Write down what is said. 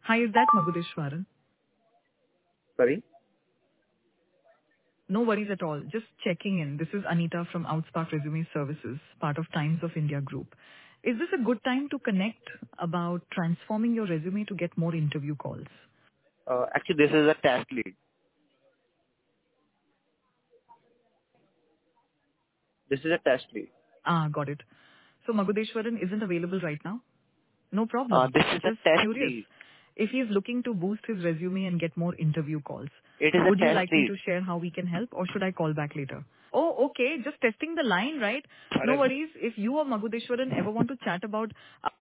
Hi, is that Magudeshwaran? Sorry? No worries at all. Just checking in. This is Anita from Outspark Resume Services, part of Times of India Group. Is this a good time to connect about transforming your resume to get more interview calls? Actually, this is a task lead. This is a task lead. Got it. So Magudeshwaran isn't available right now? No problem. This is a Just test curious. lead. If he's looking to boost his resume and get more interview calls, It is a would you test like me lead. to share how we can help or should I call back later? Oh, okay. Just testing the line, right? No worries. If you or Magudeshwaran ever want to chat about